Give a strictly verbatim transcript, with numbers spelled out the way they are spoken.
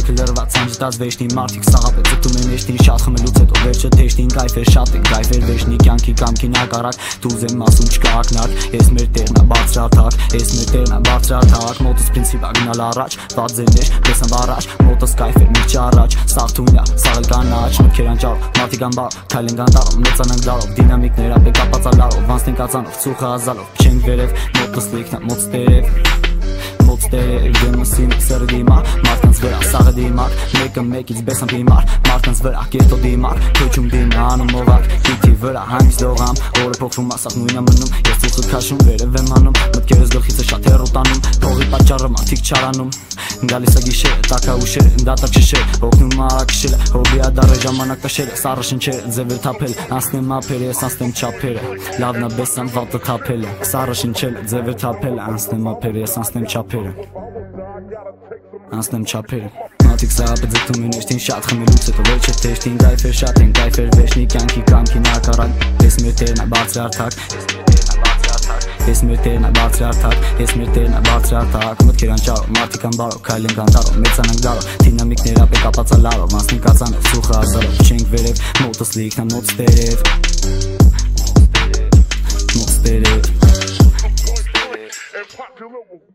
Միտքը լրված անջտած վեշնի մարդիկ սաղապետ զտում են էշտին շատ խմելուց հետո վերջը թեշտին կայֆեր շատ ենք կայֆեր վեշնի կյանքի կամքին ակարակ դուզ եմ ասում չկա ակնակ ես մեր տերն ա բարձրաթակ ես մեր տերն ա բարձրաթակ մոտս պրինցիպ ա գնալ առաջ վատձերներ բեսան բարաշ մոտս կայֆեր մի չառաջ սաղ թույնա սաղել կանաչ մտքեր անճարով մարդիկ անբարով քայլեն գանդարով մեծանանք դարով դինամիկներ ապե կապածալարով վանստեն կացանով ծուխը հազալով չենք վերև մոտս լիքնա մոտս տերև մոտս տերև դեմսին սերը դիմար մարդկանց վրա սաղը դիմար մեկը մեկից բեսան դիմար մարդկանց վրա կետո դիմար քոչում դիմա անում ովակ դիթի վրա հանգիս դողամ օրը փոխվում ասախ նույնա մնում ես ծուխը քաշում վերև եմ անում մտքերս գլխիցը շատ հեռու տանում փողի պատճառը մարդիկ չարանում գալիս է գիշերը տակա ուշերը դատակ շշեր օգնում արակշելը հոբիա դարը ժամանակ տաշելը սառը շնչերը ձևեր թափել անցնեմ ափերը ես անցնեմ չափերը լավնա բեսան վատը թափելը սառը շնչելը ձևեր թափել անցնեմ ափերը ես անցնեմ չափերը անցնեմ չափերը մարդիկ սաղապետ զտում են էշտին շատ խմելուց հետո վերջը թեշտին կայֆեր շատ են կայֆեր վեշնի կյանքի կամքին ակարակ ես մեր տերն ա բարձրաթակ ես մեր տերն ա բարձրաթակ ես մեր տերն ա բարձրաթակ մտքեր անճարով մարդիկ անբարով քայլեն գանդարով մեծանանք դարով դինամիկներ ապե կապածալարով անցնենք կացանով ծուխը հազարով չենք վերև մոտս լիքնա մոտս տերև մոտս տերև